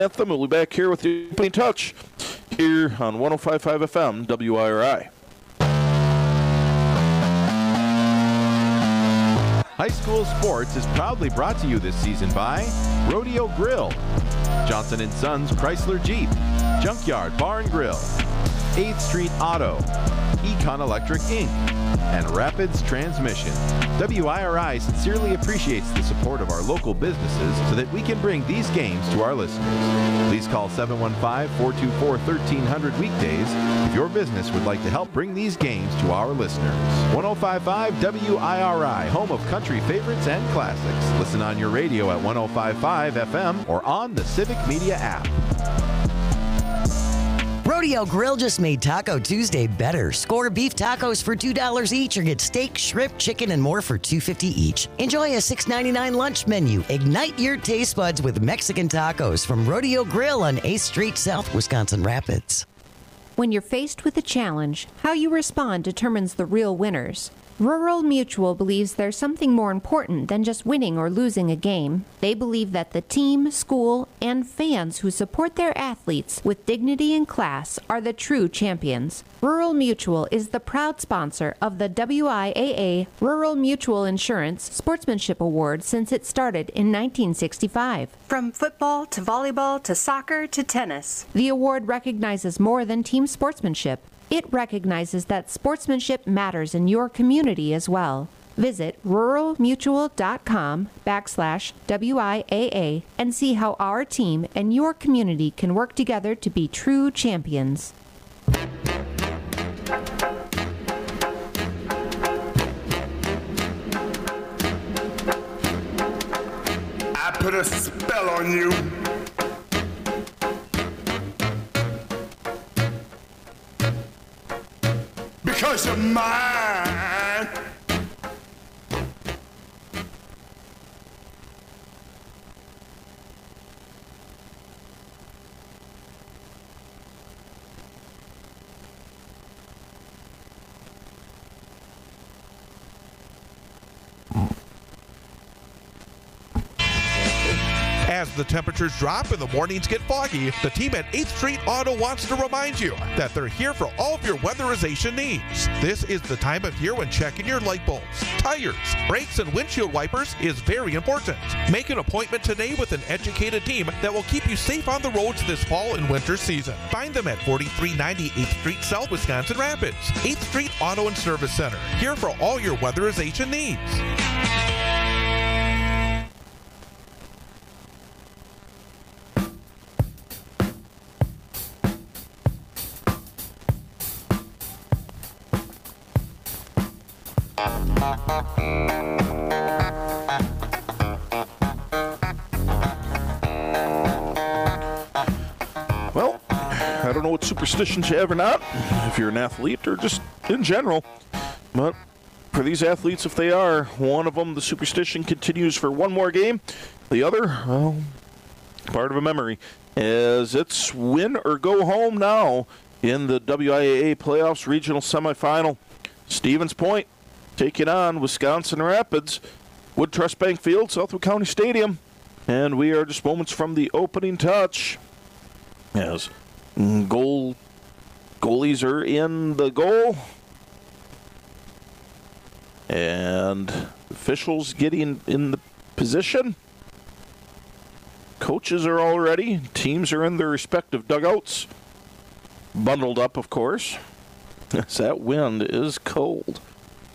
Anthem. We'll be back here with the opening touch here on 105.5 FM WIRI. High School Sports is proudly brought to you this season by Rodeo Grill, Johnson & Sons Chrysler Jeep, Junkyard Bar and Grill, 8th Street Auto, Econ Electric Inc., and Rapids Transmission. WIRI sincerely appreciates the support of our local businesses so that we can bring these games to our listeners. Please call 715-424-1300 weekdays if your business would like to help bring these games to our listeners. 105.5 WIRI, home of country favorites and classics. Listen on your radio at 105.5 FM or on the Civic Media app. Rodeo Grill just made Taco Tuesday better. Score beef tacos for $2 each or get steak, shrimp, chicken, and more for $2.50 each. Enjoy a $6.99 lunch menu. Ignite your taste buds with Mexican tacos from Rodeo Grill on 8th Street South, Wisconsin Rapids. When you're faced with a challenge, how you respond determines the real winners. Rural Mutual believes there's something more important than just winning or losing a game. They believe that the team, school, and fans who support their athletes with dignity and class are the true champions. Rural Mutual is the proud sponsor of the WIAA Rural Mutual Insurance Sportsmanship Award since it started in 1965. From football to volleyball to soccer to tennis, the award recognizes more than team sportsmanship. It recognizes that sportsmanship matters in your community as well. Visit ruralmutual.com/WIAA and see how our team and your community can work together to be true champions. I put a spell on you. Because you're mine. As the temperatures drop and the mornings get foggy, the team at 8th Street Auto wants to remind you that they're here for all of your weatherization needs. This is the time of year when checking your light bulbs, tires, brakes, and windshield wipers is very important. Make an appointment today with an educated team that will keep you safe on the roads this fall and winter season. Find them at 4390 8th Street South, Wisconsin Rapids. 8th Street Auto and Service Center, here for all your weatherization needs. Well, I don't know what superstitions you have or not, if you're an athlete or just in general, but for these athletes, if they are, one of them, the superstition continues for one more game. The other, well, part of a memory, as it's win or go home now in the WIAA playoffs regional semifinal. Stevens Point taking on Wisconsin Rapids, Wood Trust Bank Field, Southwood County Stadium, and we are just moments from the opening touch. As goalies are in the goal, and officials getting in the position. Coaches are all ready. Teams are in their respective dugouts, bundled up, of course, as that wind is cold.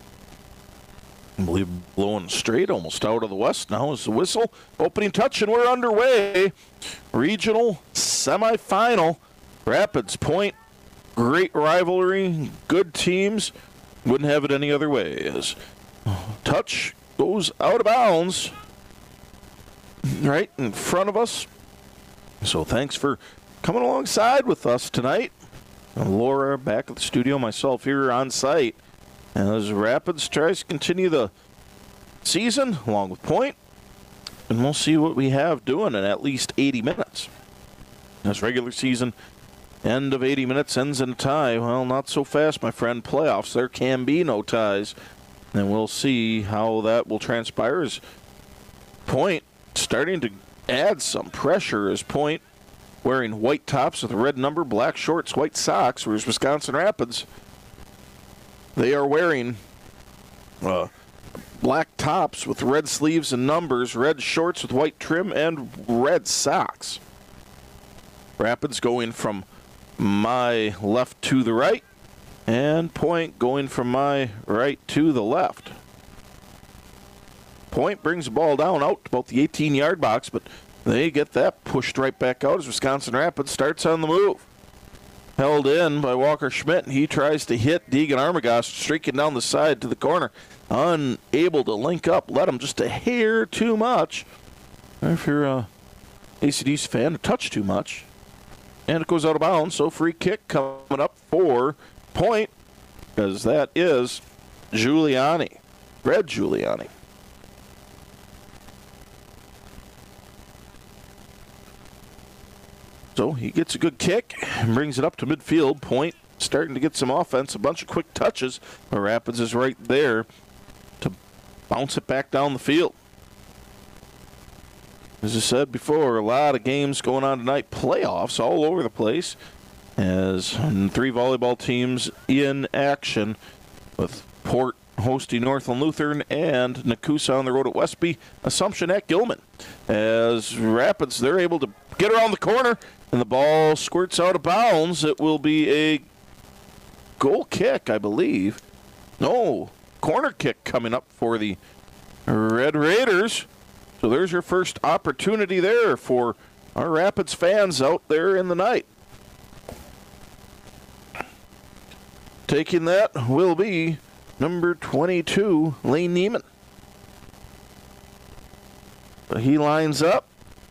I believe blowing straight almost out of the west now is the whistle. Opening touch, and we're underway. Regional semifinal. Rapids Point, great rivalry, good teams. Wouldn't have it any other way. As touch goes out of bounds right in front of us. So thanks for coming alongside with us tonight. Laura back at the studio, myself here on site. As Rapids tries to continue the season along with Point, and we'll see what we have doing in at least 80 minutes. As regular season, end of 80 minutes ends in a tie. Well, not so fast, my friend. Playoffs, there can be no ties. And we'll see how that will transpire as Point starting to add some pressure as Point wearing white tops with a red number, black shorts, white socks, whereas Wisconsin Rapids, they are wearing black tops with red sleeves and numbers, red shorts with white trim, and red socks. Rapids going from my left to the right, and Point going from my right to the left. Point brings the ball down out to about the 18-yard box, but they get that pushed right back out as Wisconsin Rapids starts on the move. Held in by Walker Schmidt, and he tries to hit Deegan Armagast, streaking down the side to the corner. Unable to link up, led him just a hair too much. If you're a ACDC fan, a touch too much. And it goes out of bounds, so free kick coming up for Point, because that is Giuliani, Red Giuliani. So he gets a good kick and brings it up to midfield. Point starting to get some offense, a bunch of quick touches. But Rapids is right there to bounce it back down the field. As I said before, a lot of games going on tonight, playoffs all over the place, as 3 volleyball teams in action, with Port hosting Northland Lutheran and Nakusa on the road at Westby, Assumption at Gilman. As Rapids, they're able to get around the corner, and the ball squirts out of bounds. It will be a goal kick, I believe. No, corner kick coming up for the Red Raiders. So there's your first opportunity there for our Rapids fans out there in the night. Taking that will be number 22, Lane Neiman. He lines up.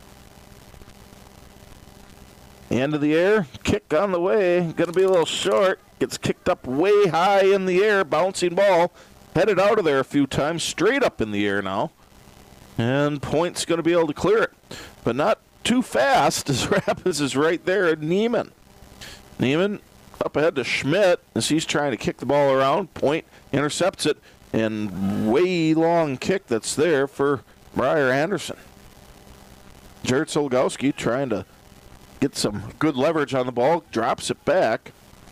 End of the air, kick on the way, going to be a little short. Gets kicked up way high in the air, bouncing ball. Headed out of there a few times, straight up in the air now. And Point's going to be able to clear it. But not too fast, as Rapids is right there at Neiman. Neiman up ahead to Schmidt as he's trying to kick the ball around. Point intercepts it, and way long kick that's there for Briar Anderson. Jared Solgowski trying to get some good leverage on the ball, drops it back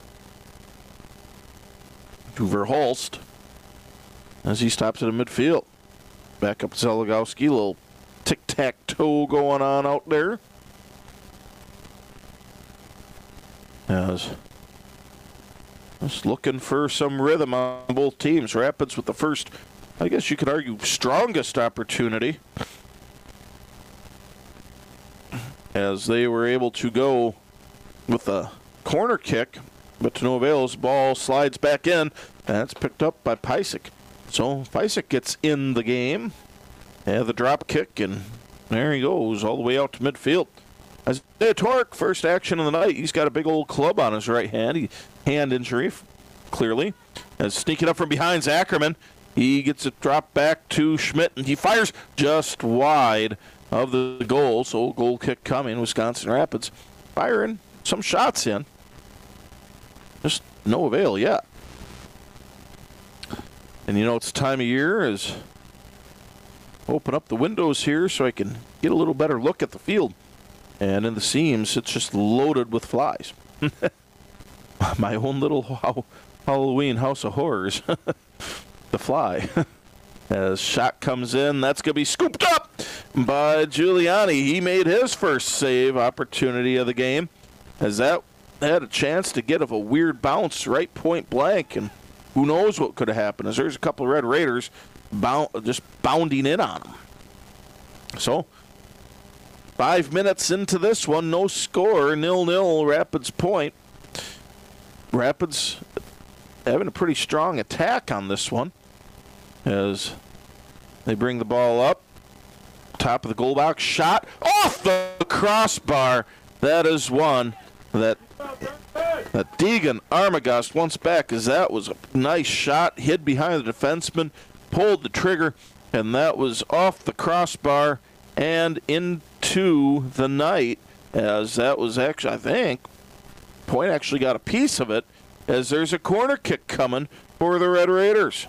to Verhulst as he stops it in midfield. Back up to Solgowski, little tic-tac-toe going on out there. As just looking for some rhythm on both teams. Rapids with the first, I guess you could argue, strongest opportunity, as they were able to go with a corner kick, but to no avail. As ball slides back in, and it's picked up by Pysyk. So Pysyk gets in the game. The drop kick, and there he goes all the way out to midfield. Isaiah Torque, first action of the night. He's got a big old club on his right hand. Hand injury, clearly. As sneaking up from behind Zackerman. He gets it dropped back to Schmidt, and he fires just wide of the goal. So goal kick coming. Wisconsin Rapids firing some shots in. Just no avail yet. And you know, it's the time of year as open up the windows here so I can get a little better look at the field. And in the seams, it's just loaded with flies. My own little Halloween house of horrors. The fly. As shot comes in, that's going to be scooped up by Giuliani. He made his first save opportunity of the game, as that had a chance to get a weird bounce right point blank, and who knows what could have happened, as there's a couple of Red Raiders just bounding in on them. So, 5 minutes into this one, no score, 0-0, Rapids Point. Rapids having a pretty strong attack on this one, as they bring the ball up. Top of the goal box, shot off the crossbar. That is one that Deegan Armagast wants back, as that was a nice shot, hid behind the defenseman, pulled the trigger, and that was off the crossbar and into the net, as that was actually, I think, Point actually got a piece of it, as there's a corner kick coming for the Red Raiders.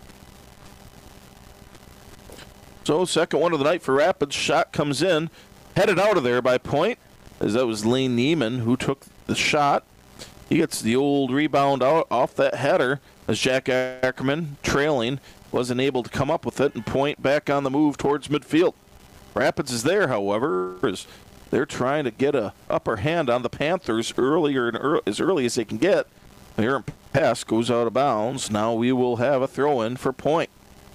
So second one of the night for Rapids. Shot comes in. headed out of there by Point, as that was Lane Neiman who took the shot. He gets the old rebound out off that header as Jack Ackerman, trailing, wasn't able to come up with it, and Point back on the move towards midfield. Rapids is there, however, as they're trying to get a upper hand on the Panthers as early as they can get. The errant pass goes out of bounds. Now we will have a throw-in for Point.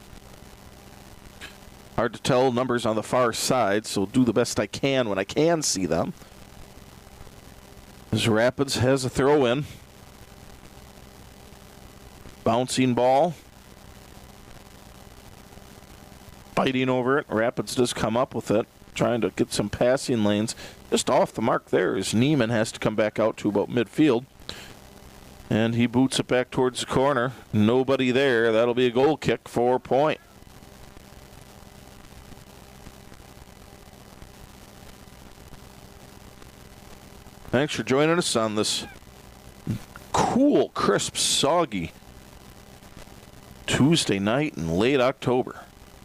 Hard to tell numbers on the far side, so do the best I can when I can see them. As Rapids has a throw-in. Bouncing ball. Fighting over it. Rapids does come up with it. Trying to get some passing lanes. Just off the mark there as Neiman has to come back out to about midfield. And he boots it back towards the corner. Nobody there. That'll be a goal kick for Point. Thanks for joining us on this cool, crisp, soggy Tuesday night in late October.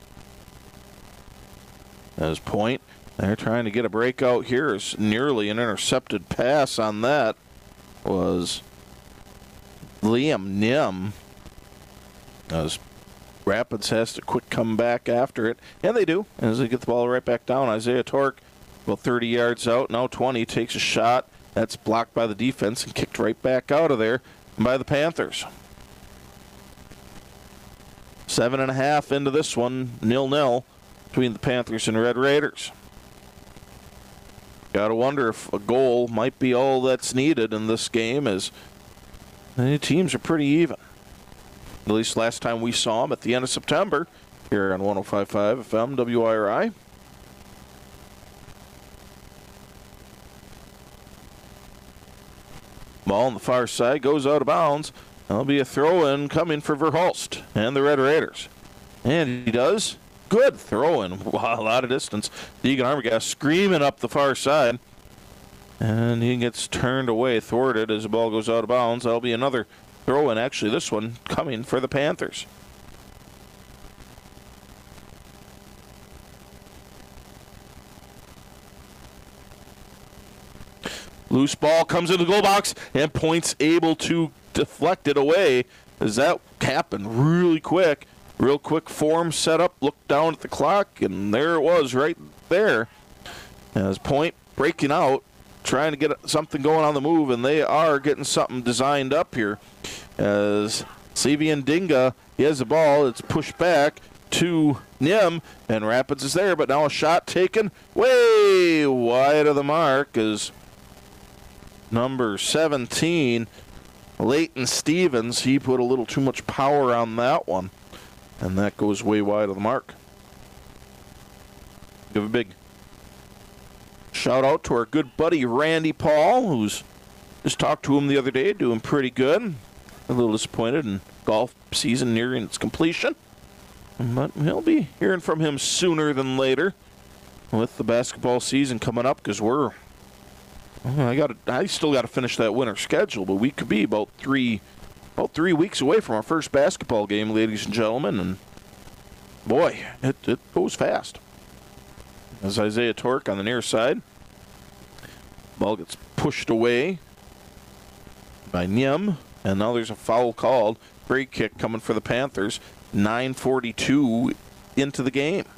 As Point, they're trying to get a breakout here. As nearly an intercepted pass on that was Liam Nim. As Rapids has to quick come back after it. And they do, as they get the ball right back down. Isaiah Torque, about 30 yards out, now 20, takes a shot. That's blocked by the defense and kicked right back out of there by the Panthers. 7.5 into this one, 0-0 between the Panthers and Red Raiders. Got to wonder if a goal might be all that's needed in this game, as the teams are pretty even. At least last time we saw them at the end of September here on 105.5 FM WIRI. Ball on the far side goes out of bounds. That'll be a throw-in coming for Verhulst and the Red Raiders. And he does. Good throw-in. Wow, a lot of distance. Deegan Armagast screaming up the far side. And he gets turned away, thwarted as the ball goes out of bounds. That'll be another throw-in. Actually, this one coming for the Panthers. Loose ball comes into the goal box, and Point's able to deflect it away. As that happened really quick. Real quick form set up, looked down at the clock, and there it was right there. As Point breaking out, trying to get something going on the move, and they are getting something designed up here. As Savian Dinga, he has the ball, it's pushed back to Nim, and Rapids is there, but now a shot taken way wide of the mark as number 17, Leighton Stevens, he put a little too much power on that one, and that goes way wide of the mark. Give a big shout out to our good buddy Randy Paul, who's just talked to him the other day, doing pretty good. A little disappointed in golf season nearing its completion, but he'll be hearing from him sooner than later with the basketball season coming up, because I still got to finish that winter schedule, but we could be about three weeks away from our first basketball game, ladies and gentlemen, and boy, it goes fast. As Isaiah Torque on the near side, ball gets pushed away by Nim, and now there's a foul called. Free kick coming for the Panthers. 9:42 into the game.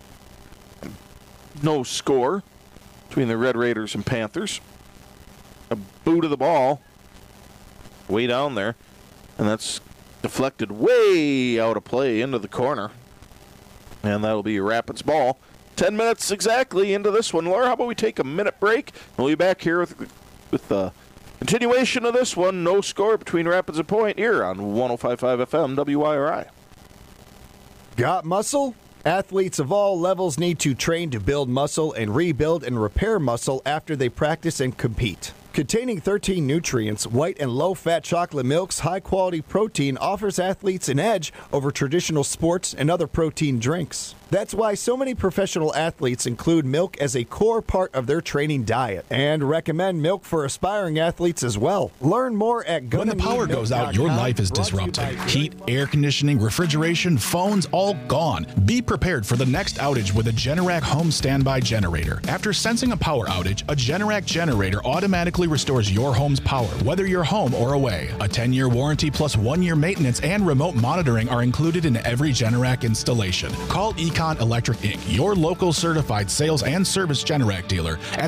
No score between the Red Raiders and Panthers. A boot of the ball way down there, and that's deflected way out of play into the corner, and that'll be a Rapids ball. 10 minutes exactly into this one. Laura, how about we take a minute break? We'll be back here with the continuation of this one. No score between Rapids and Point here on 105.5 FM WIRI. Got muscle? Athletes of all levels need to train to build muscle and rebuild and repair muscle after they practice and compete. Containing 13 nutrients, white and low-fat chocolate milk's high-quality protein offers athletes an edge over traditional sports and other protein drinks. That's why so many professional athletes include milk as a core part of their training diet and recommend milk for aspiring athletes as well. Learn more at When the power goes out, your life is disrupted. Heat, air conditioning, refrigeration, phones, all gone. Be prepared for the next outage with a Generac home standby generator. After sensing a power outage, a Generac generator automatically restores your home's power, whether you're home or away. A 10-year warranty plus 1-year maintenance and remote monitoring are included in every Generac installation. Call Econ Electric Inc., your local certified sales and service Generac dealer at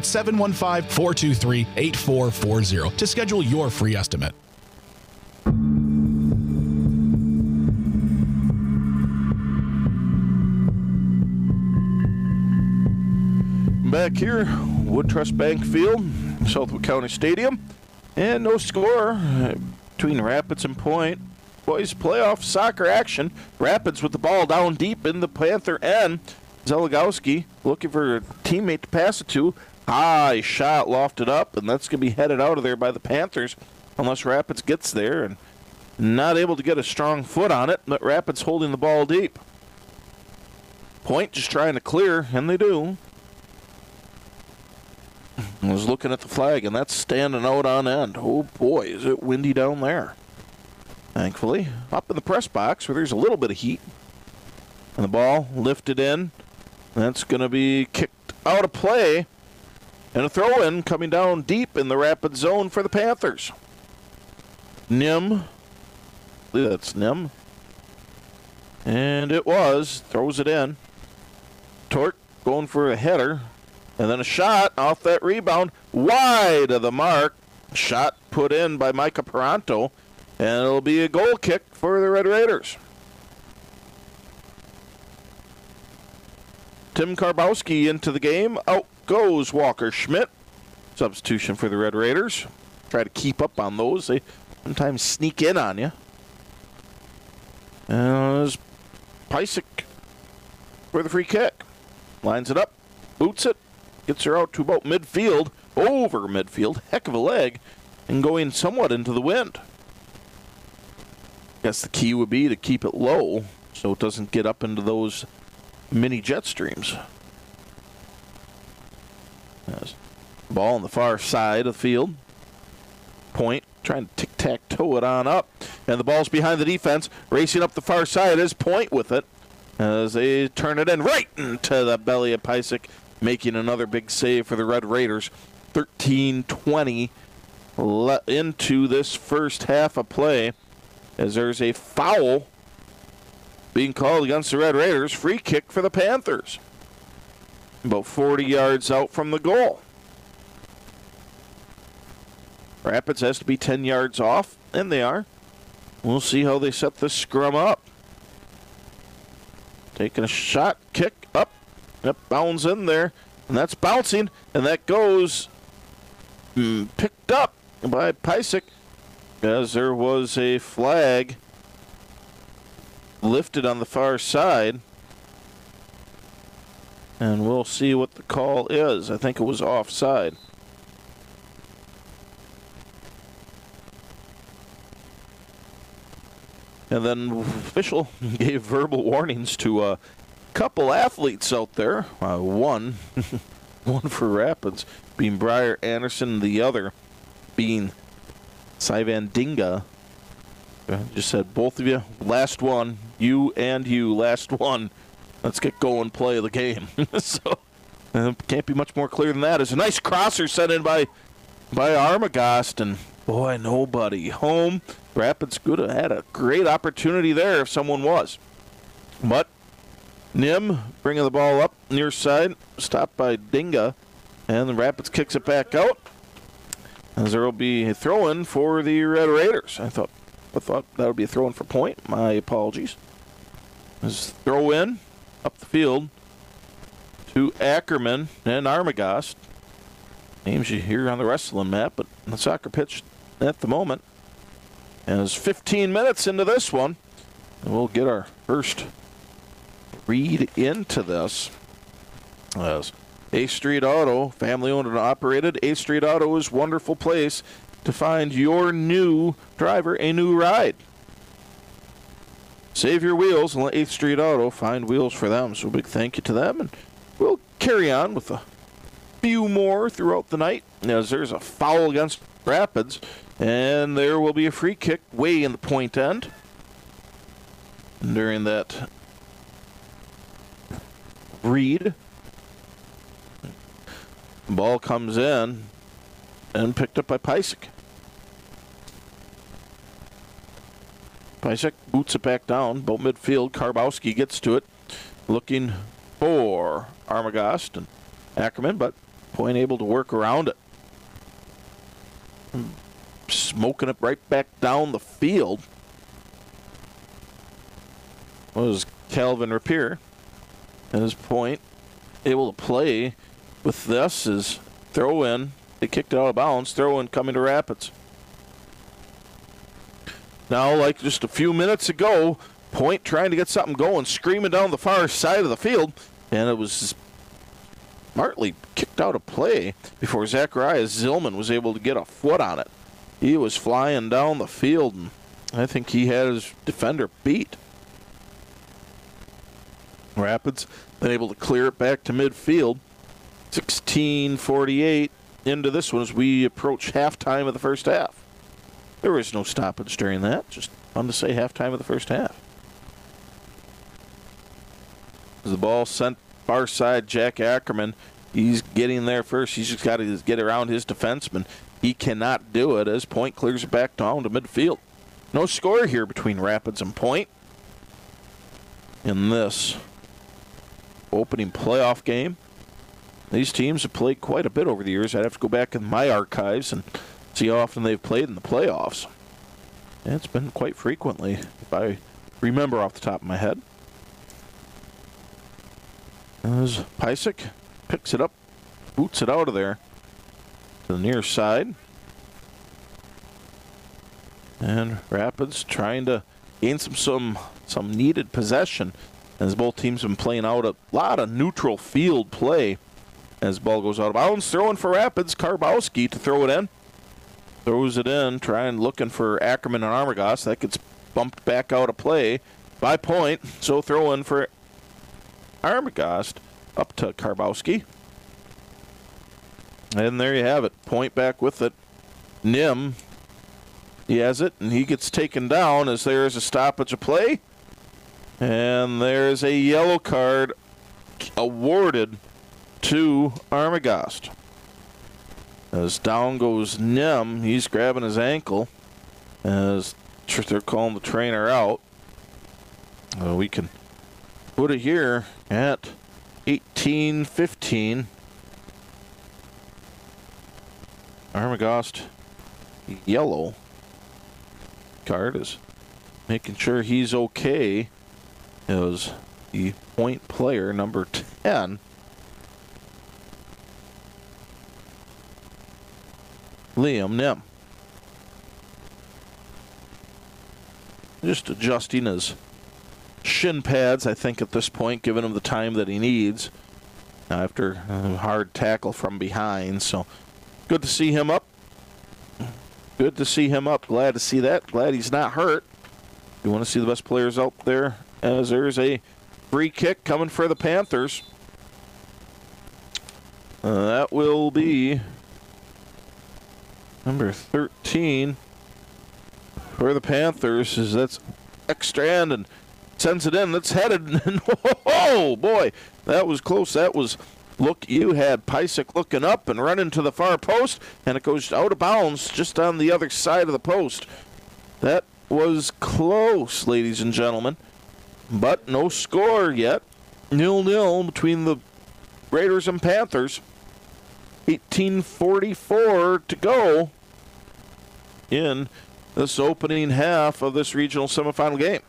715-423-8440 to schedule your free estimate. Back here, Wood Trust Bank Field, Southwood County Stadium, and no score between Rapids and Point. Boys, playoff soccer action. Rapids with the ball down deep in the Panther end. Zeligowski looking for a teammate to pass it to. High shot lofted up, and that's going to be headed out of there by the Panthers unless Rapids gets there, and not able to get a strong foot on it, but Rapids holding the ball deep. Point just trying to clear, and they do. I was looking at the flag, and that's standing out on end. Oh, boy, is it windy down there. Thankfully, up in the press box where there's a little bit of heat. And the ball lifted in. That's going to be kicked out of play. And a throw-in coming down deep in the Rapid zone for the Panthers. Nim. I believe that's Nim. And it was. Throws it in. Torque going for a header. And then a shot off that rebound. Wide of the mark. Shot put in by Micah Peranto. And it'll be a goal kick for the Red Raiders. Tim Karbowski into the game. Out goes Walker Schmidt. Substitution for the Red Raiders. Try to keep up on those. They sometimes sneak in on you. And there's Pysick for the free kick. Lines it up. Boots it. Gets her out to about midfield. Over midfield. Heck of a leg. And going somewhat into the wind. Guess the key would be to keep it low so it doesn't get up into those mini jet streams. Yes. Ball on the far side of the field. Point trying to tic-tac-toe it on up. And the ball's behind the defense. Racing up the far side is Point with it as they turn it in right into the belly of Pysick, making another big save for the Red Raiders. 13-20 into this first half of play. As there's a foul being called against the Red Raiders. Free kick for the Panthers. About 40 yards out from the goal. Rapids has to be 10 yards off, and they are. We'll see how they set this scrum up. Taking a shot, kick, up. Yep, bounds in there. And that's bouncing, and that goes picked up by Pysick. As there was a flag lifted on the far side. And we'll see what the call is. I think it was offside. And then official gave verbal warnings to a couple athletes out there. One for Rapids being Briar Anderson, the other being Sivan Dinga. Just said, both of you, last one. You and you, last one. Let's get going, play the game. So, can't be much more clear than that. It's a nice crosser sent in by Armagast, and boy, nobody home. Rapids could have had a great opportunity there if someone was. But Nim bringing the ball up near side, stopped by Dinga, and the Rapids kicks it back out. As there will be a throw-in for the Red Raiders. I thought that would be a throw-in for Point. My apologies. As throw-in up the field to Ackerman and Armagast. Names you hear on the wrestling map, but on the soccer pitch at the moment. As 15 minutes into this one, and we'll get our first read into this. As 8th Street Auto, family owned and operated. 8th Street Auto is a wonderful place to find your new driver a new ride. Save your wheels and let 8th Street Auto find wheels for them. So a big thank you to them. And we'll carry on with a few more throughout the night, as there's a foul against Rapids, and there will be a free kick way in the point end. And during that read, the ball comes in and picked up by Pysyk. Pysyk boots it back down, about midfield. Karbowski gets to it, looking for Armagast and Ackerman, but Point able to work around it. Smoking it right back down the field was Calvin Rapier. And his Point able to play with this is throw in. They kicked it out of bounds. Throw in coming to Rapids. Now, like just a few minutes ago, Point trying to get something going, screaming down the far side of the field, and it was smartly kicked out of play before Zacharias Zillman was able to get a foot on it. He was flying down the field, and I think he had his defender beat. Rapids been able to clear it back to midfield. 16:48 into this one as we approach halftime of the first half. There was no stoppage during that. Just fun to say halftime of the first half. As the ball sent far side, Jack Ackerman. He's getting there first. He's just got to get around his defenseman. He cannot do it as Point clears it back down to midfield. No score here between Rapids and Point in this opening playoff game. These teams have played quite a bit over the years. I'd have to go back in my archives and see how often they've played in the playoffs. And it's been quite frequently, if I remember off the top of my head. As Pysyk picks it up, boots it out of there to the near side. And Rapids trying to gain some needed possession as both teams have been playing out a lot of neutral field play as the ball goes out of bounds. Throwing for Rapids, Karbowski to throw it in. Throws it in, looking for Ackerman and Armagast. That gets bumped back out of play by Point. So throw in for Armagast up to Karbowski. And there you have it. Point back with it. Nim, he has it, and he gets taken down as there is a stoppage of play. And there's a yellow card awarded to Armagast. As down goes Nim, he's grabbing his ankle as they're calling the trainer out. We can put it here at 18:15. Armagast yellow card is making sure he's okay. It was the Point player, number 10. Liam Nim. Just adjusting his shin pads, I think, at this point, giving him the time that he needs after a hard tackle from behind. So good to see him up. Good to see him up. Glad to see that. Glad he's not hurt. You want to see the best players out there as there's a free kick coming for the Panthers. That will be number 13 for the Panthers, as that's extra end and sends it in. That's headed. Oh, boy. That was close. That was, look, you had Pysyk looking up and running to the far post, and it goes out of bounds just on the other side of the post. That was close, ladies and gentlemen. But no score yet. 0-0 between the Raiders and Panthers. 18:44 to go in this opening half of this regional semifinal game.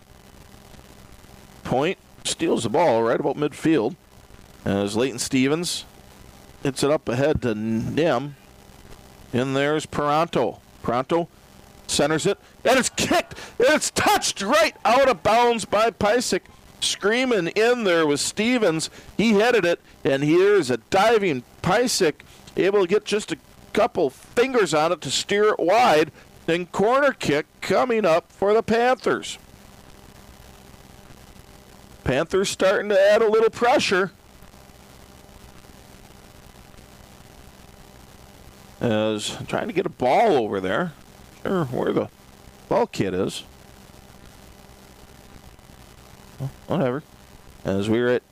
Point steals the ball right about midfield as Leighton Stevens hits it up ahead to Nim. In there's Peranto. Peranto centers it, and it's kicked, and it's touched right out of bounds by Pysyk. screaming in there with Stevens. He headed it, and here's a diving Pysyk, able to get just a couple fingers on it to steer it wide. Then corner kick coming up for the Panthers. Panthers starting to add a little pressure. As trying to get a ball over there. Sure, where the ball kid is. Well, whatever. As we're at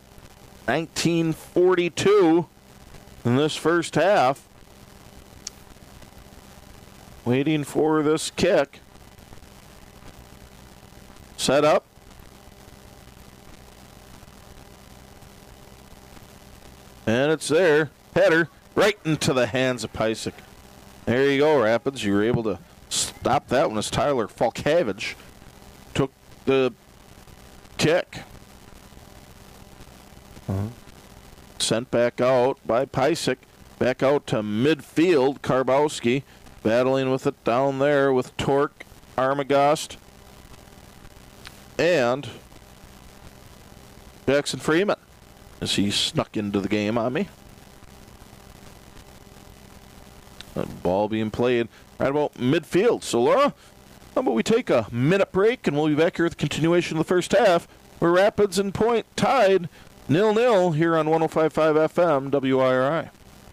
1942 in this first half. Waiting for this kick. Set up. And it's there. Header right into the hands of Pysyk. There you go, Rapids. You were able to stop that one as Tyler Falkavage took the kick. Sent back out by Pysyk. Back out to midfield. Karbowski battling with it down there with Torque, Armagost, and Jackson Freeman as he snuck into the game on me. That ball being played right about midfield. So, Laura, how about we take a minute break, and we'll be back here with the continuation of the first half, where Rapids and Point tied 0-0 here on 105.5 FM WIRI.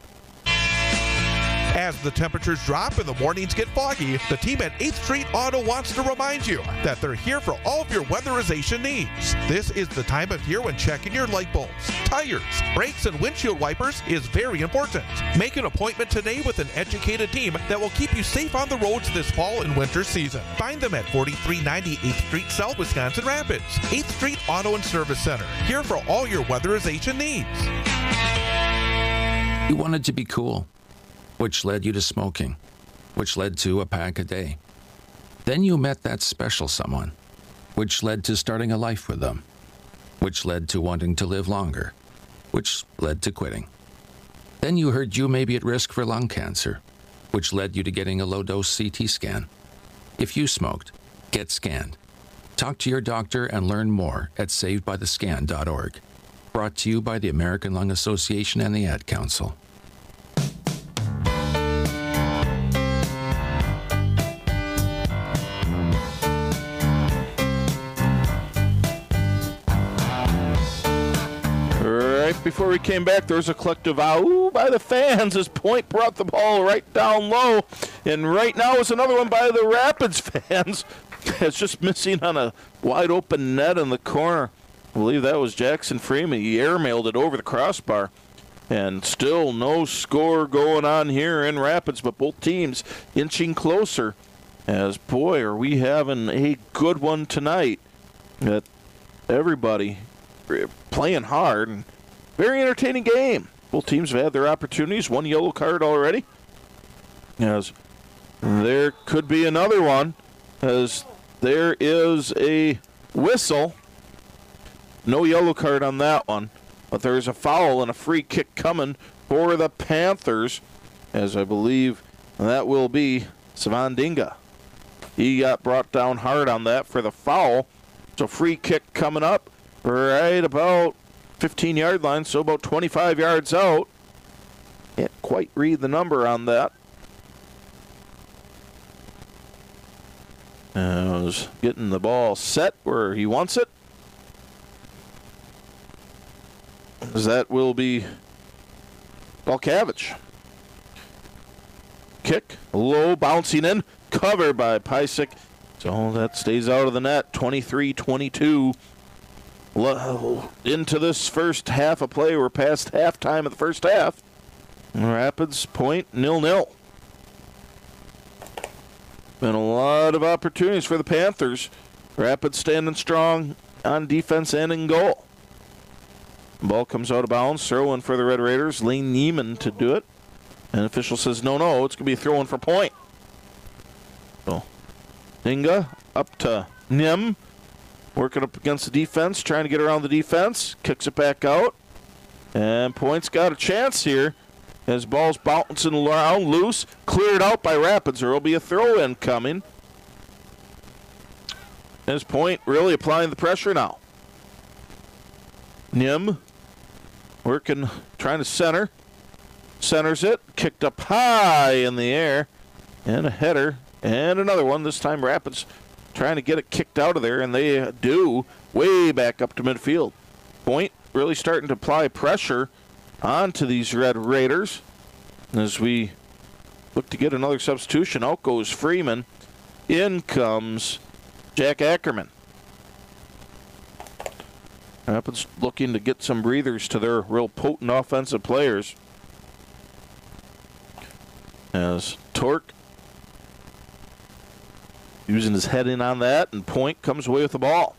As the temperatures drop and the mornings get foggy, the team at 8th Street Auto wants to remind you that they're here for all of your weatherization needs. This is the time of year when checking your light bulbs, tires, brakes, and windshield wipers is very important. Make an appointment today with an educated team that will keep you safe on the roads this fall and winter season. Find them at 4390 8th Street South, Wisconsin Rapids. 8th Street Auto and Service Center, here for all your weatherization needs. You wanted to be cool, which led you to smoking, which led to a pack a day. Then you met that special someone, which led to starting a life with them, which led to wanting to live longer, which led to quitting. Then you heard you may be at risk for lung cancer, which led you to getting a low-dose CT scan. If you smoked, get scanned. Talk to your doctor and learn more at savedbythescan.org. Brought to you by the American Lung Association and the Ad Council. Before we came back, there was a collective "ow" by the fans as Point brought the ball right down low. And right now is another one by the Rapids fans. It's just missing on a wide open net in the corner. I believe that was Jackson Freeman. He airmailed it over the crossbar. And still no score going on here in Rapids, but both teams inching closer. As, boy, are we having a good one tonight. That everybody playing hard and very entertaining game. Both teams have had their opportunities. One yellow card already. As there could be another one. As there is a whistle. No yellow card on that one. But there's a foul and a free kick coming for the Panthers. As I believe that will be Savandinga. He got brought down hard on that for the foul. So free kick coming up right about 15-yard line, so about 25 yards out. Can't quite read the number on that. I was getting the ball set where he wants it. That will be Falkavage. Kick, low, bouncing in, covered by Pysyk. So that stays out of the net, 23-22. Into this first half of play. We're past halftime of the first half. Rapids Point 0-0. Been a lot of opportunities for the Panthers. Rapids standing strong on defense and in goal. Ball comes out of bounds. Throw in for the Red Raiders. Lane Neiman to do it. And official says no, it's going to be a throw in for Point. So Dinga up to Nim. Working up against the defense, trying to get around the defense. Kicks it back out. And Point's got a chance here. As ball's bouncing around, loose. Cleared out by Rapids. There will be a throw-in coming. As Point really applying the pressure now. Nim working, trying to center. Centers it, kicked up high in the air, and a header, and another one. This time Rapids trying to get it kicked out of there, and they do, way back up to midfield. Point really starting to apply pressure onto these Red Raiders. As we look to get another substitution, out goes Freeman. In comes Jack Ackerman. Rapids looking to get some breathers to their real potent offensive players. As Torque using his head in on that, and Point comes away with the ball.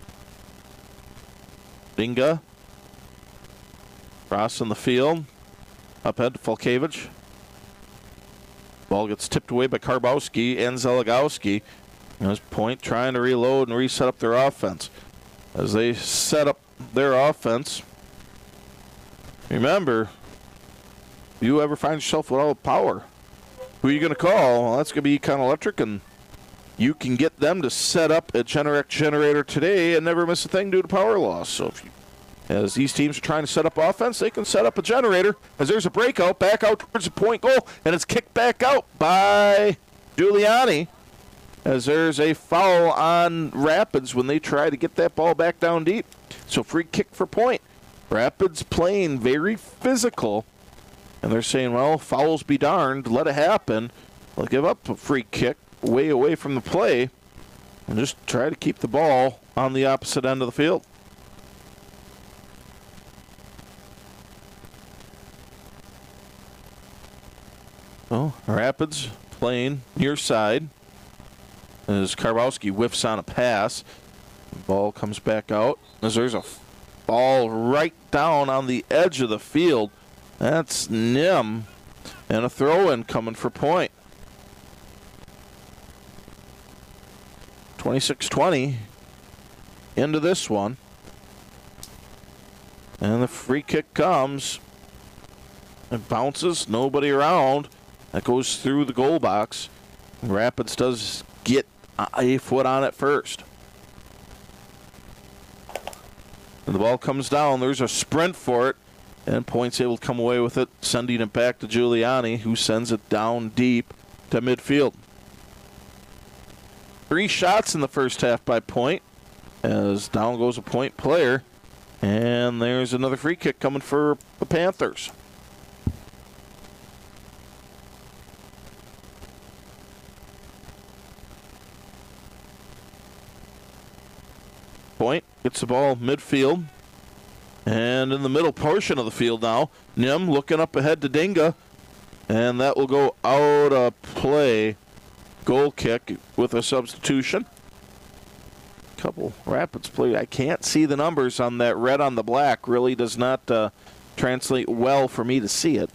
Dinga crossing the field, up ahead to Falkevich. Ball gets tipped away by Karbowski and Zeligowski. As Point trying to reload and reset up their offense. As they set up their offense, remember, if you ever find yourself without power, who are you going to call? Well, that's going to be Econ Electric, and you can get them to set up a Generac generator today and never miss a thing due to power loss. So if you, as these teams are trying to set up offense, they can set up a generator. As there's a breakout, back out towards the Point goal, and it's kicked back out by Giuliani. As there's a foul on Rapids when they try to get that ball back down deep. So free kick for Point. Rapids playing very physical. And they're saying, well, fouls be darned, let it happen. They'll give up a free kick way away from the play and just try to keep the ball on the opposite end of the field. Well, Rapids playing near side as Karbowski whiffs on a pass. The ball comes back out as there's a ball right down on the edge of the field. That's Nim, and a throw-in coming for Point. 26-20 into this one. And the free kick comes. It bounces, nobody around. That goes through the goal box. Rapids does get a foot on it first. And the ball comes down. There's a sprint for it. And Point's able to come away with it, sending it back to Giuliani, who sends it down deep to midfield. 3 shots in the first half by Point, as down goes a Point player. And there's another free kick coming for the Panthers. Point gets the ball midfield. And in the middle portion of the field now, Nim looking up ahead to Dinga. And that will go out of play. Goal kick with a substitution. Couple Rapids play. I can't see the numbers on that red on the black. Really does not translate well for me to see it.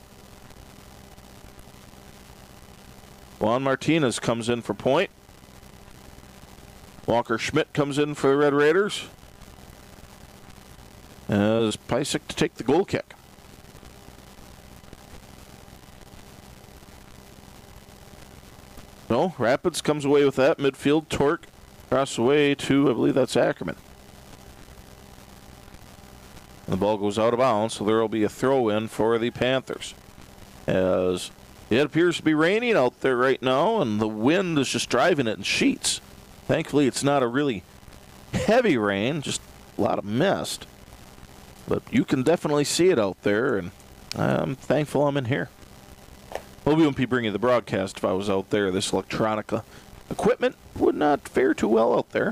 Juan Martinez comes in for Point. Walker Schmidt comes in for the Red Raiders. As Pysyk to take the goal kick. No, Rapids comes away with that. Midfield, Torque across away to, I believe that's Ackerman. And the ball goes out of bounds, so there will be a throw-in for the Panthers. As it appears to be raining out there right now, and the wind is just driving it in sheets. Thankfully, it's not a really heavy rain, just a lot of mist. But you can definitely see it out there, and I'm thankful I'm in here. Well, we wouldn't be bringing the broadcast if I was out there. This electronic equipment would not fare too well out there.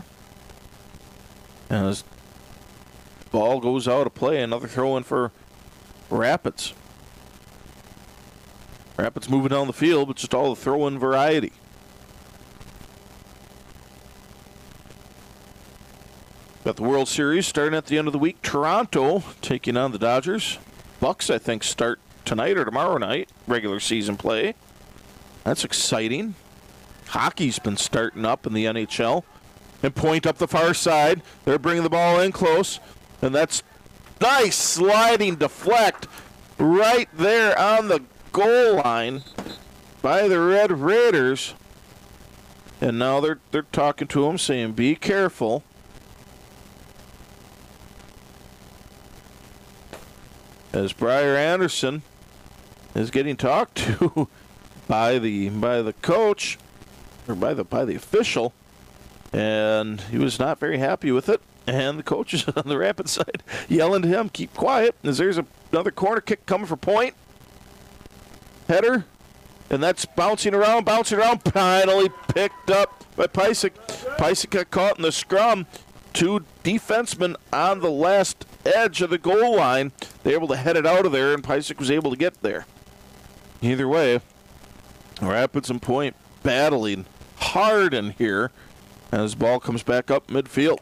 As the ball goes out of play, another throw-in for Rapids. Rapids moving down the field, but just all the throw-in variety. Got the World Series starting at the end of the week. Toronto taking on the Dodgers. Bucks, I think, start tonight or tomorrow night. Regular season play. That's exciting. Hockey's been starting up in the NHL. And Point up the far side. They're bringing the ball in close. And that's nice sliding deflect right there on the goal line by the Red Raiders. And now they're talking to him, saying, be careful. as Briar Anderson is getting talked to by the coach, or by the official, and he was not very happy with it. And the coaches on the Rapid side yelling to him, keep quiet, as there's another corner kick coming for Point. Header, and that's bouncing around, finally picked up by Pysyk. Pysyk got caught in the scrum. Two defensemen on the last edge of the goal line. They were able to head it out of there, and Pysyk was able to get there. Either way, Rapids and Point battling hard in here as the ball comes back up midfield.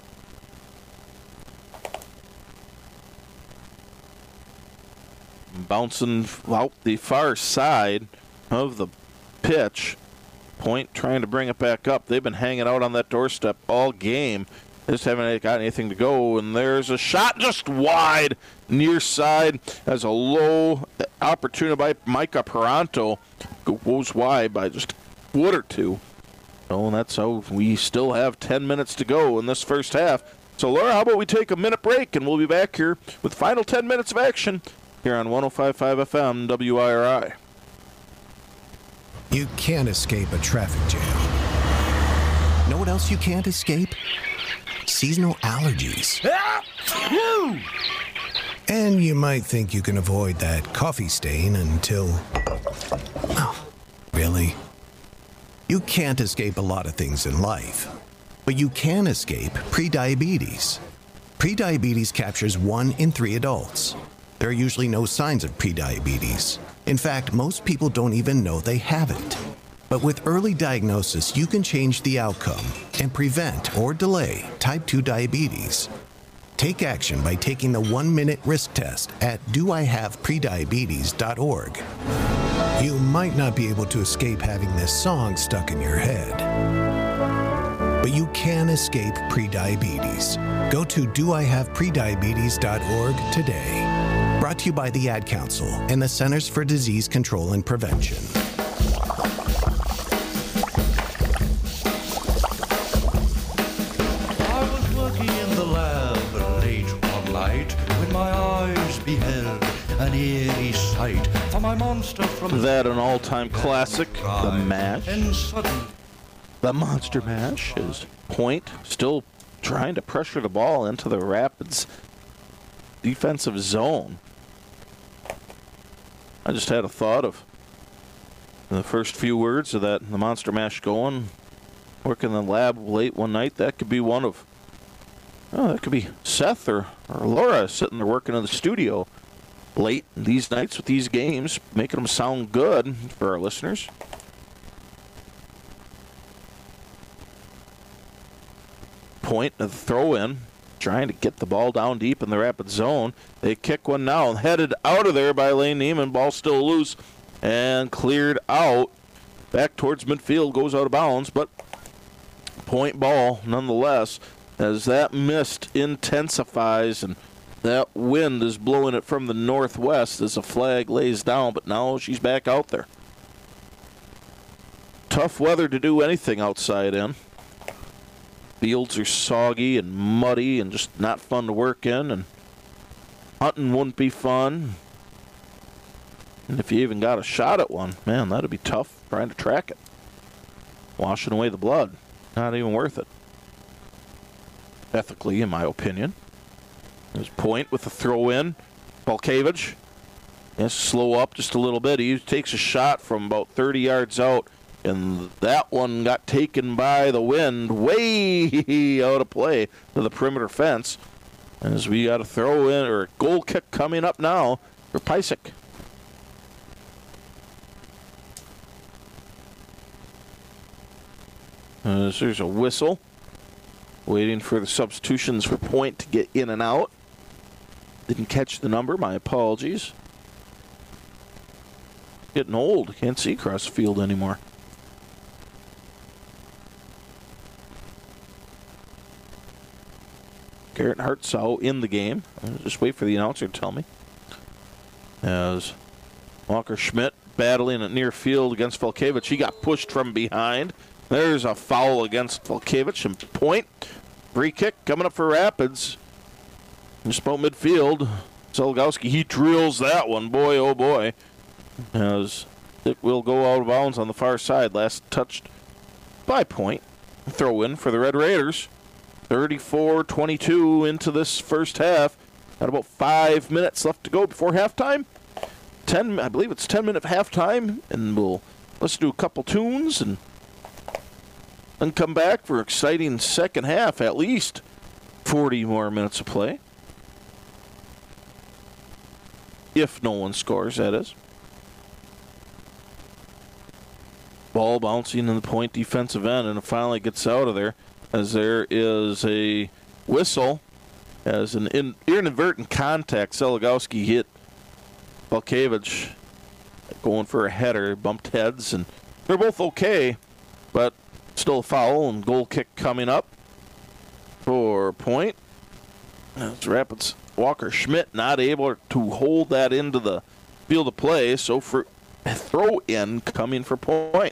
Bouncing out the far side of the pitch. Point trying to bring it back up. They've been hanging out on that doorstep all game. Just haven't got anything to go. And there's a shot just wide near side as a low opportunity by Micah Peranto. Goes wide by just a foot or two. Oh, and that's how we still have 10 minutes to go in this first half. So, Laura, how about we take a minute break and we'll be back here with final 10 minutes of action here on 105.5 FM WIRI. You can't escape a traffic jam. Know what else you can't escape? Seasonal allergies. And you might think you can avoid that coffee stain until... Oh, really? You can't escape a lot of things in life, but you can escape prediabetes. Prediabetes captures 1 in 3 adults. There are usually no signs of prediabetes. In fact, most people don't even know they have it. But with early diagnosis, you can change the outcome and prevent or delay type 2 diabetes. Take action by taking the 1-minute risk test at doihaveprediabetes.org. You might not be able to escape having this song stuck in your head, but you can escape prediabetes. Go to doihaveprediabetes.org today. Brought to you by the Ad Council and the Centers for Disease Control and Prevention. I was working in the lab late one night when my eyes beheld an eerie sight. For my monster from that an all-time classic, the MASH. And suddenly, the Monster Mash is Point still trying to pressure the ball into the Rapids defensive zone. I just had a thought of the first few words of that, the Monster Mash going, working in the lab late one night. That could be one of, that could be Seth or Laura sitting there working in the studio late these nights with these games, making them sound good for our listeners. Point of the throw in, trying to get the ball down deep in the Rapid zone. They kick one now, headed out of there by Lane Neiman. Ball still loose and cleared out. Back towards midfield, goes out of bounds, but Point ball nonetheless, as that mist intensifies and that wind is blowing it from the northwest as a flag lays down, but now she's back out there. Tough weather to do anything outside in. Fields are soggy and muddy and just not fun to work in, and hunting wouldn't be fun. And if you even got a shot at one, man, that'd be tough trying to track it. Washing away the blood, not even worth it. Ethically, in my opinion. There's Point with the throw in. Volkevich has to slow up just a little bit. He takes a shot from about 30 yards out. And that one got taken by the wind way out of play to the perimeter fence. As we got a throw in or a goal kick coming up now for Pysyk. There's a whistle. Waiting for the substitutions for Point to get in and out. Didn't catch the number. My apologies. Getting old. Can't see across the field anymore. Garrett Hartsow in the game. I'll just wait for the announcer to tell me. As Walker Schmidt battling at near field against Volkevich. He got pushed from behind. There's a foul against Volkevich and Point. Free kick coming up for Rapids. Just about midfield. Zeligowski, he drills that one. Boy, oh boy. As it will go out of bounds on the far side. Last touched by Point. Throw in for the Red Raiders. 34-22 into this first half. Got about 5 minutes left to go before halftime. I believe it's 10-minute halftime, and we'll listen to a couple tunes and then come back for an exciting second half, at least 40 more minutes of play. If no one scores, that is. Ball bouncing in the Point defensive end, and it finally gets out of there as there is a whistle as an inadvertent contact. Zeligowski hit Balkevich going for a header, bumped heads, and they're both okay, but still a foul and goal kick coming up for Point. As Rapids Walker Schmidt not able to hold that into the field of play, so for a throw in coming for Point.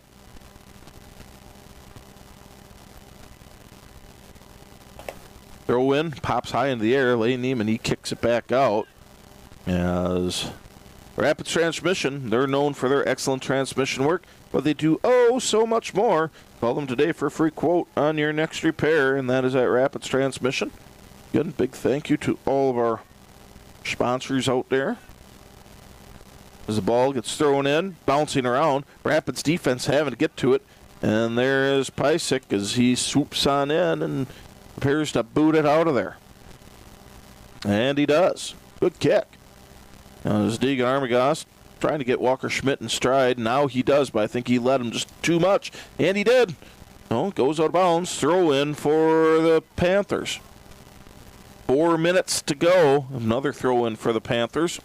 Throw in, pops high into the air. Lane Neiman, he kicks it back out. As Rapids Transmission, they're known for their excellent transmission work, but they do so much more. Call them today for a free quote on your next repair, and that is at Rapids Transmission. Again, big thank you to all of our sponsors out there. As the ball gets thrown in, bouncing around, Rapids defense having to get to it, and there is Pysick as he swoops on in and appears to boot it out of there. And he does. Good kick. Now there's Deegan Armagast trying to get Walker Schmidt in stride. Now he does, but I think he let him just too much. And he did. Oh, goes out of bounds. Throw in for the Panthers. 4 minutes to go. Another throw in for the Panthers.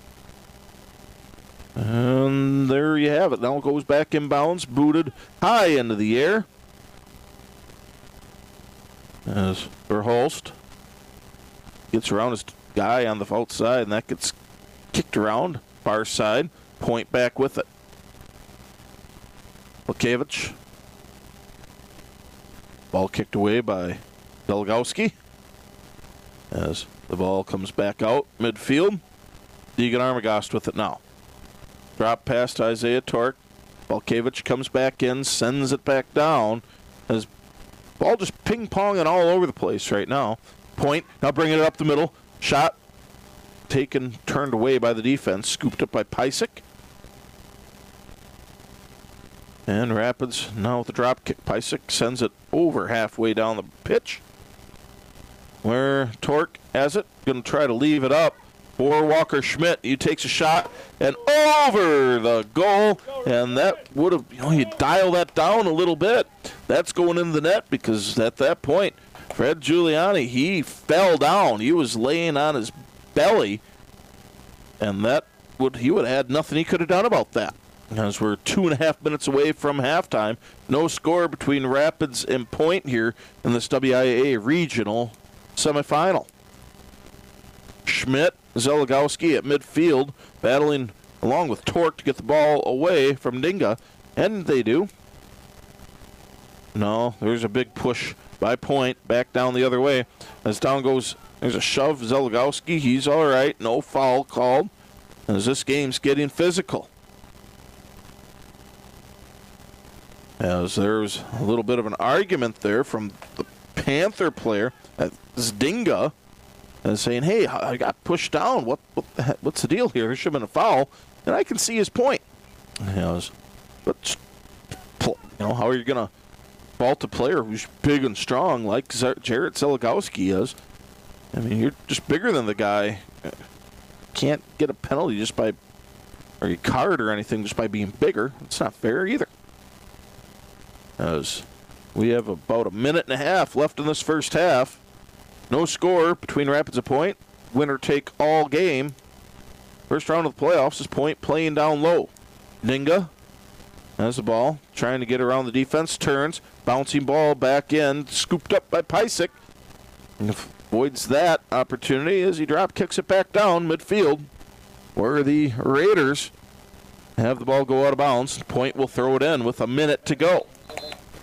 And there you have it. Now it goes back in bounds. Booted high into the air. As Verhulst gets around his guy on the outside, and that gets kicked around. Far side. Point back with it. Balkevich. Ball kicked away by Zeligowski. As the ball comes back out midfield. Deegan Armagast with it now. Drop past Isaiah Torque. Balkevich comes back in, sends it back down. As ball just ping-ponging all over the place right now. Point, now bringing it up the middle. Shot taken, turned away by the defense. Scooped up by Pysick. And Rapids now with the drop kick. Pysick sends it over halfway down the pitch. Where Torque has it. Going to try to leave it up for Walker Schmidt. He takes a shot and over the goal. And that would have, you dial that down a little bit. That's going in the net because at that point, Fred Giuliani, he fell down. He was laying on his belly. And he would have had nothing he could have done about that. As we're 2.5 minutes away from halftime. No score between Rapids and Point here in this WIAA regional semifinal. Schmidt, Zeligowski at midfield, battling along with Torque to get the ball away from Dinga. And they do. No, there's a big push by Point back down the other way. As down goes, there's a shove. Zeligowski, he's all right. No foul called. As this game's getting physical. As there's a little bit of an argument there from the Panther player, Zdinga, saying, hey, I got pushed down. What's the deal here? There should have been a foul. And I can see his point. But, how are you going to fault a player who's big and strong like Jarrett Zeligowski is? I mean, you're just bigger than the guy. Can't get a penalty just by, or a card or anything just by being bigger. It's not fair either. As we have about 1.5 minutes left in this first half. No score between Rapids and Point. Winner take all game. First round of the playoffs is Point playing down low. Ninga has the ball, trying to get around the defense, turns, bouncing ball back in, scooped up by Pysick. And avoids that opportunity as he drop kicks it back down midfield, where the Raiders have the ball go out of bounds. Point will throw it in with 1 minute to go.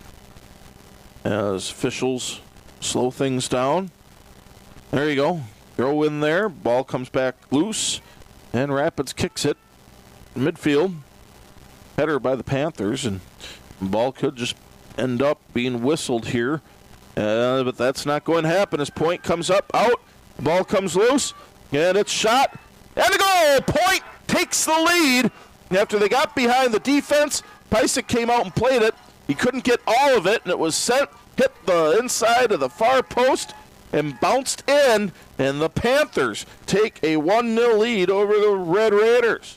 As officials slow things down. There you go. Throw in there. Ball comes back loose. And Rapids kicks it. Midfield. Header by the Panthers. And the ball could just end up being whistled here. But that's not going to happen as Point comes up, out. The ball comes loose. And it's shot. And a goal! Point takes the lead. After they got behind the defense, Pysyk came out and played it. He couldn't get all of it, and it was sent, hit the inside of the far post, and bounced in, and the Panthers take a 1-0 lead over the Red Raiders.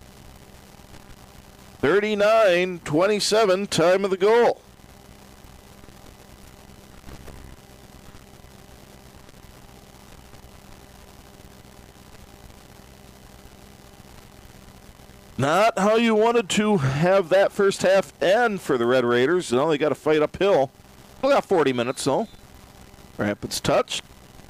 39-27, time of the goal. Not how you wanted to have that first half end for the Red Raiders. Now they got to fight uphill. We got 40 minutes, though. Rapids touched.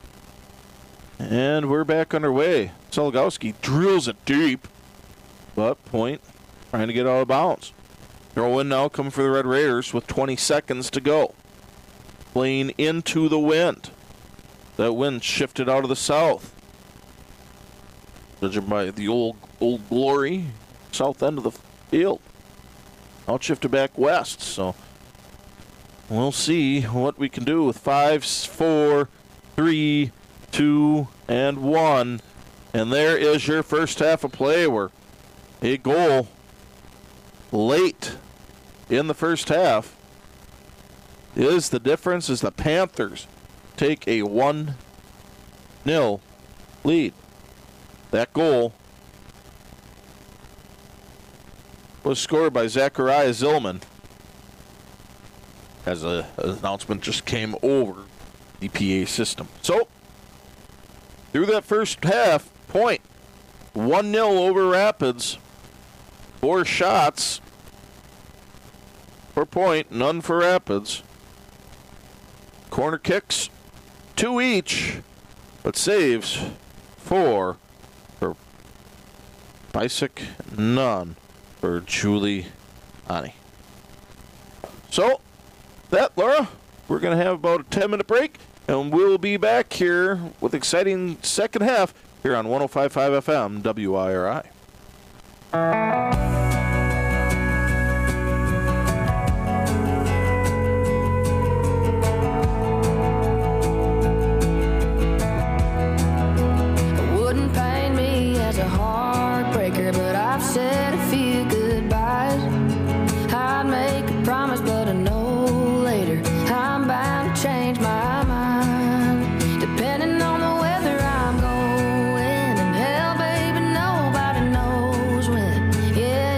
And we're back underway. Sologowski drills it deep. But Point trying to get out of bounds. Throw in now coming for the Red Raiders with 20 seconds to go. Playing into the wind. That wind shifted out of the south. Judging by the old glory. South end of the field. Now shifted back west, so we'll see what we can do with 5, 4, 3, 2, and 1. And there is your first half of play where a goal late in the first half is the difference as the Panthers take a 1-0 lead. That goal was scored by Zachariah Zillman as an announcement just came over the PA system. So, through that first half, Point 1-0 over Rapids. 4 shots for Point, none for Rapids. Corner kicks, 2 each, but saves 4 for Pysyk, none for Julie Ani. So, that, Laura, we're going to have about a 10-minute break, and we'll be back here with exciting second half here on 105.5 FM WIRI. Wouldn't pain me as a heartbreaker, but I've said a few goodbyes. I'd make a promise, but I know later I'm bound to change my mind. Depending on the weather I'm going, and hell, baby, nobody knows when. Yeah,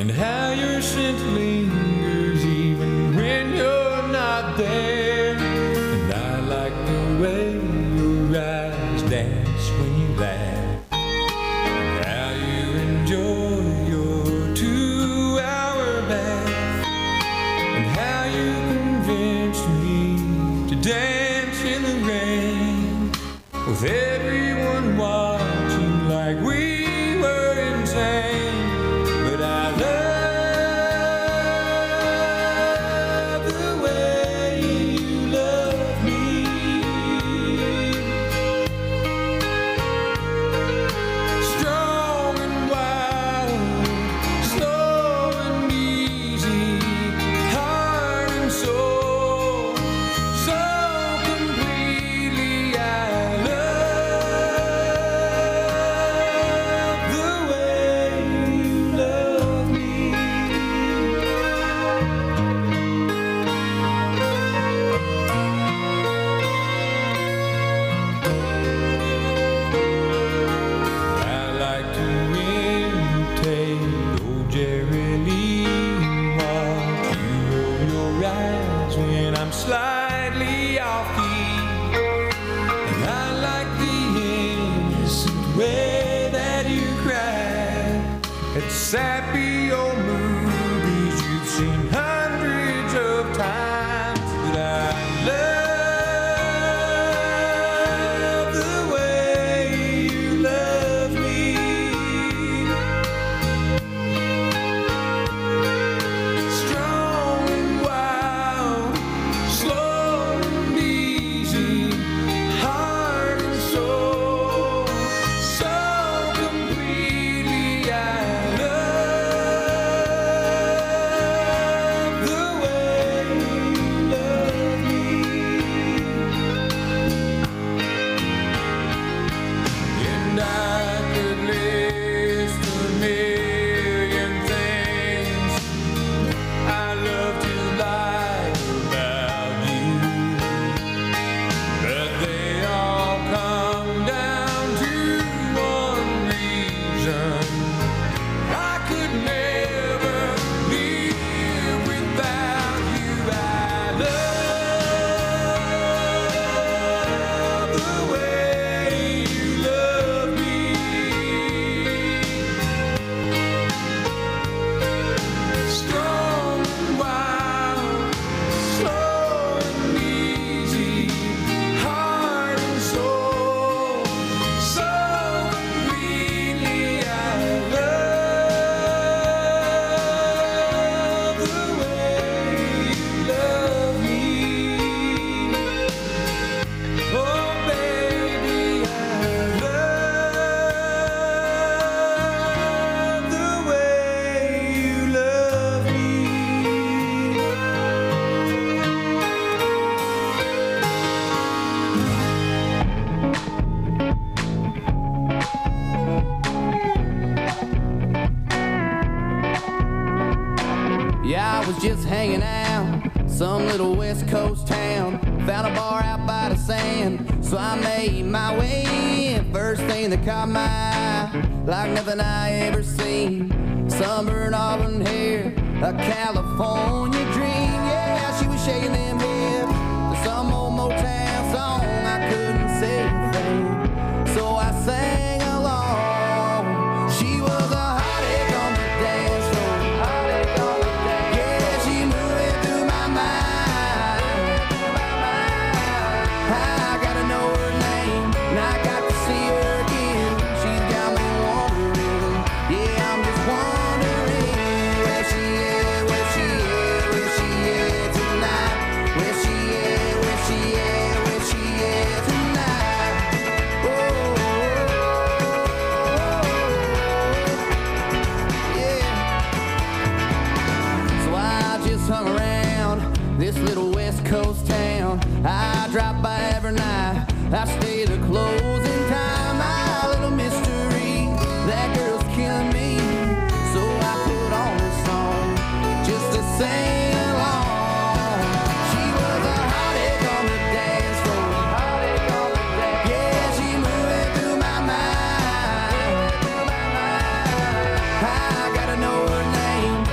and how your scent lingers even when you're not there. And I like the way your eyes dance when you laugh, and how you enjoy your 2-hour bath, and how you convinced me to dance in the rain with everyone watching like we were insane. But I love the way you love me, strong and wild, slow and easy, heart and soul, so completely. I love the way you love me. I like to imitate old Jerry Lee, watch you roll your eyes when I'm slightly off key. And I like the innocent way that you cry at sappy old movies you've seen hundreds of times. But I love the way you love me, strong and wild, slow and easy, heart and soul, so completely. I love the way you love me. And I could list a million things I love to like about you, but they all come down to one reason: I could never live without you. I love the way you love me, strong and wild, slow and easy, heart and soul, so completely. I love the way you love me. Oh baby, I love the way you love me. Yeah, I was just hanging out, some little West Coast town. Found a bar out by the sand, so I made my way in. First thing that caught my eye, like nothing I ever seen. Sunburned auburn hair, a California dream. Yeah, she was shaking them hips to some old Motown song. I couldn't say a thing, so I sang along. She was a heartache on the dance floor. Yeah, she moving through my mind. I gotta know her name, and I got to see her again. She's got me wondering. Yeah, I'm just wondering where she is, where she is, where she is tonight. Where she is, where she is, where she is tonight. Oh, yeah. So I just hung around this little West Coast town. I drop by every night. I stay the closing time. My little mystery, that girl's killing me. So I put on a song just to sing along. She was a heartache on the dance floor. Yeah, she moving through my mind. I gotta know her name,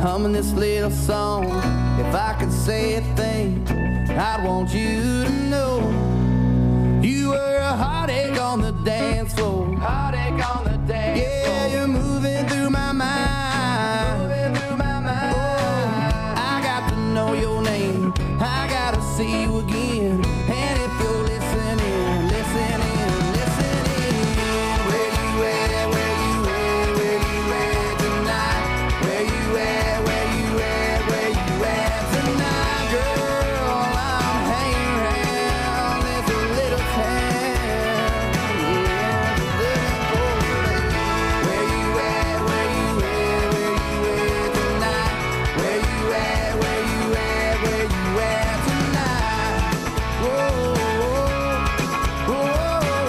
humming this little song. If I could say a thing, I'd want you to know you were a heartache on the dance floor. Heartache on the dance floor. Yeah, you're moving through my mind. Moving through my mind. Oh, I got to know your name. I gotta see you again. And if you're listening, listening, listening, where you at, where you at, where you at tonight? Where you at, where you at, where you at tonight? Girl, I'm hanging around this little town. Yeah, looking for you. Where you at, where you at, where you at tonight? Where you at, where you at, where you at tonight? Whoa, whoa, whoa.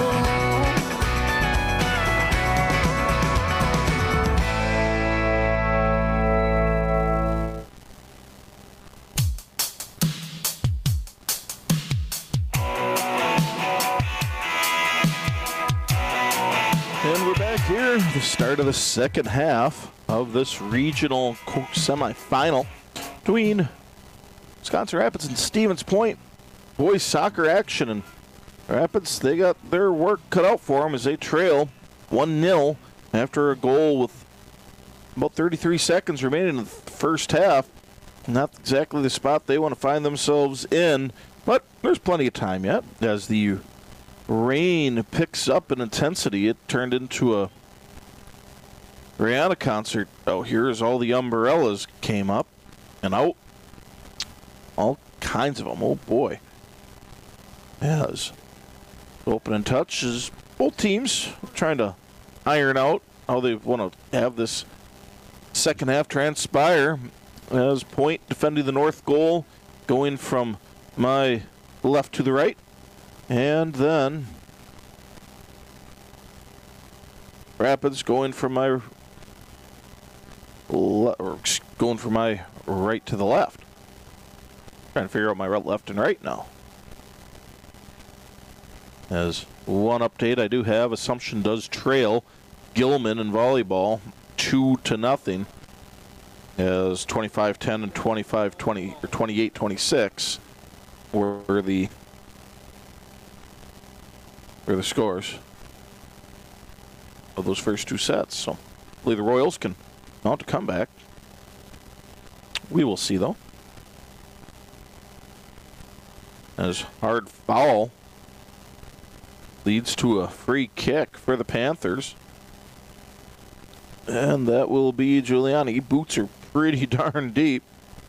And we're back here, the start of the second half of this regional semifinal between Wisconsin Rapids and Stevens Point. Boys soccer action, and Rapids, they got their work cut out for them as they trail 1-0 after a goal with about 33 seconds remaining in the first half. Not exactly the spot they want to find themselves in, but there's plenty of time yet. As the rain picks up in intensity, it turned into a Rihanna concert. Oh, here's all the umbrellas came up and out. All kinds of them. Oh, boy. As opening touch is both teams trying to iron out how they want to have this second half transpire. As Point defending the north goal, going from my left to the right. And then Rapids going from my right to the left. Trying to figure out my right, left, and right now. As one update I do have, Assumption does trail Gilman in volleyball 2-0. As 25-10 and 25-20 or 28-26 were the scores of those first two sets. So hopefully the Royals can mount a comeback. We will see, though. As hard foul leads to a free kick for the Panthers. And that will be Giuliani. Boots are pretty darn deep.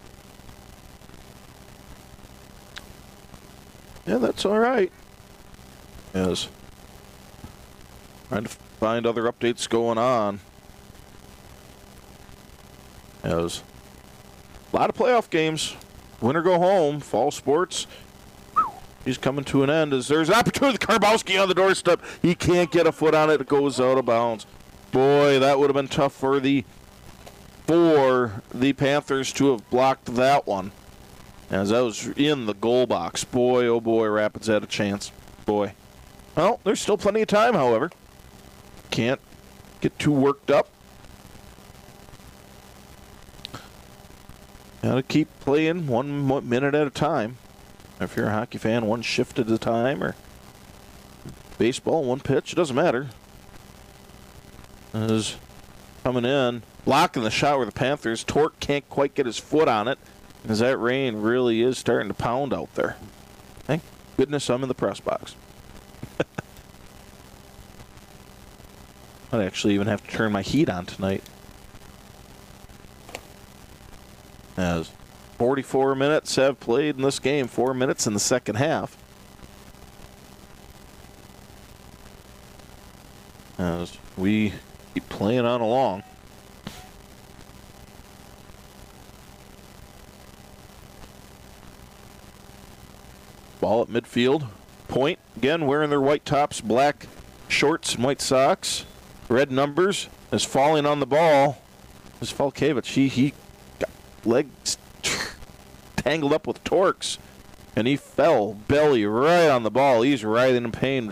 Yeah, that's all right. As trying to find other updates going on. As a lot of playoff games. Win or go home. Fall sports. He's coming to an end as there's an opportunity. Karbowski on the doorstep. He can't get a foot on it. It goes out of bounds. Boy, that would have been tough for the Panthers to have blocked that one. As that was in the goal box. Boy, oh boy, Rapids had a chance. Boy. Well, there's still plenty of time, however. Can't get too worked up. Got to keep playing 1 minute at a time. If you're a hockey fan, one shift at a time, or baseball, one pitch, it doesn't matter. Is coming in, blocking the shot where the Panthers. Torque can't quite get his foot on it, as that rain really is starting to pound out there. Thank goodness I'm in the press box. I'd actually even have to turn my heat on tonight. As 44 minutes have played in this game, 4 minutes in the second half. As we keep playing on along. Ball at midfield. Point, again, wearing their white tops, black shorts, and white socks. Red numbers is falling on the ball. Is Falkevich. He got legs tangled up with Torques, and he fell belly right on the ball. He's writhing in pain.